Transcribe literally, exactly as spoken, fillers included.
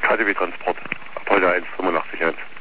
K D W Transport, Apollo eins fünfundachtzig eins.